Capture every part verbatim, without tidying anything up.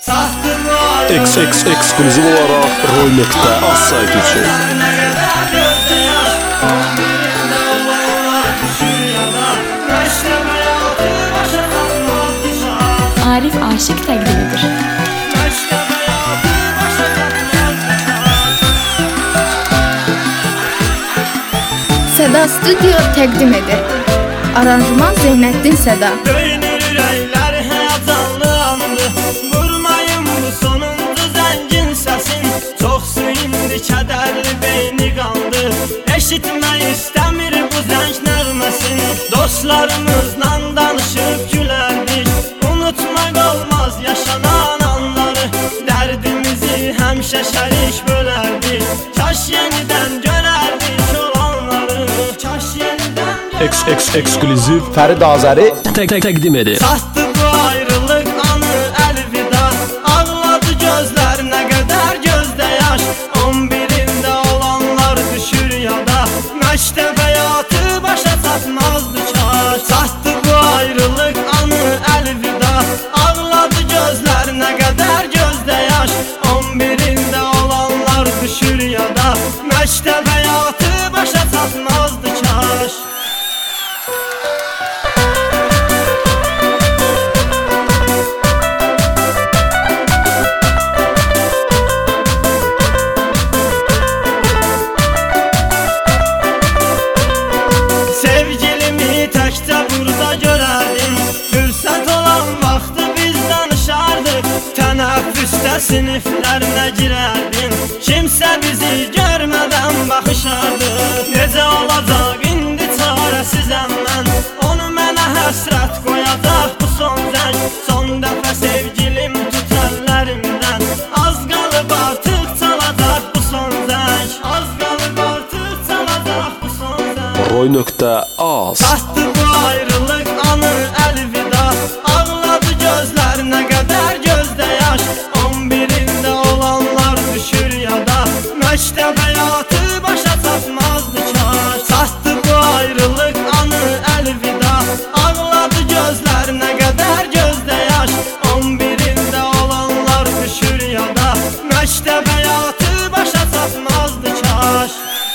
X X ekskluzив olarak Roy.az sayti için. Arif Aşık təqdimidir. Seda Studio təqdim edir. Aranjman Zeynəddin Seda. Döynür ürəklər həyacanlı andı. Vurmayın bu sonuncu zəngin səsin. Çoxsu indi kədərli beyni qaldı. Eşitmək istəmir bu zəng nəğməsin. Dostlarımızla danışıb gülərdik. Unutmaq olmaz yaşanan anları. Dərdimizi həmişə şərik bölərdik. Kaş yenidən görərdik olanları. Kaş yenidən X X ekskluzив Fərid Azəri təqdim edir. Sattı bu ayrılıq anı əlvida. Ağladı gözlər nə qədər gözdə yaş. on birində olanlar düşür yada. Məktəb həyatı başa çatmazdı kaş. Sattı bu ayrılıq anı əlvida. Ağladı gözlər nə qədər gözdə yaş. on birində olanlar düşür yada. Məktəb həyatı başa çatmazdı kaş. Sevgilimi təkcə burada görərdim. Fürsət olan vaxtı biz danışardıq. Tənəffüsdə siniflərinə girərdim. Kimsə bizi görmədən baxışardı. Necə olacaq indi çarəsizəm mən. Onu mənə həsrət qoyacaq bu son zəng. Son dəfə sevgilim tut əllərimdən. Az qalıb artıq çalacaq bu son zəng. Az qalıb artıq çalacaq bu son zəng. Roy.az Sattı bu ayrılıq anı əlvida. Ağladı gözlər nə qədər gözdə yaş. on birində olanlar düşür yada. Məktəb həyatı başa çatmazdı kaş. Sattı bu ayrılıq anı əlvida. Ağladı gözlər nə qədər gözdə yaş. on birində olanlar düşür yada. Məktəb həyatı başa çatmazdı kaş.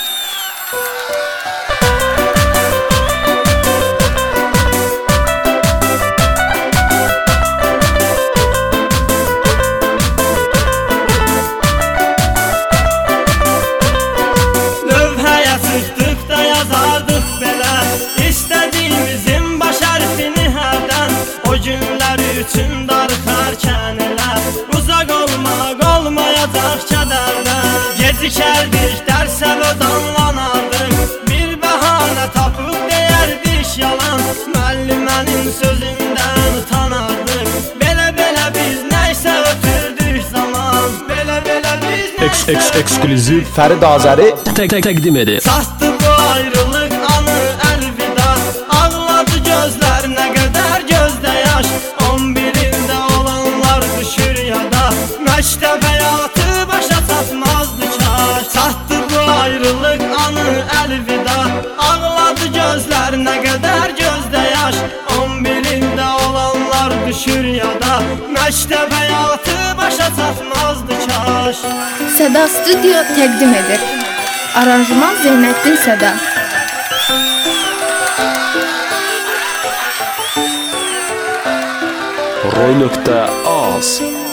Lövhəyə çıxdıqda yazardıq belə. İstədiyimizin baş hərfini hərdən. O günlər üçün darıxarkən elə. Uzaq olmaq olmayacaq kədərdən. Gecikərdik dərsə ödanlanardıq. Bir bəhanə tapıb deyərdik yalan. Müəllimənin sözündən utanardıq. Belə-belə biz nəysə ötürdük zaman. Belə-belə biz X X ekskluzив Fərid Azəri təqdim edir. Sattı bu ayrılıq anı əlvida. Ağladı gözlər nə qədər gözdə yaş. on birində olanlar düşür yada. Məktəb həyatı başa çatmazdı kaş. Sattı bu ayrılıq anı əlvida. Ağladı gözlər nə qədər gözdə yaş. on birində olanlar düşür yada. Məktəb həyatı başa çatmazdı kaş. Seda Studio təqdim edir. Aranjman Zeynəddin Seda. Roy.az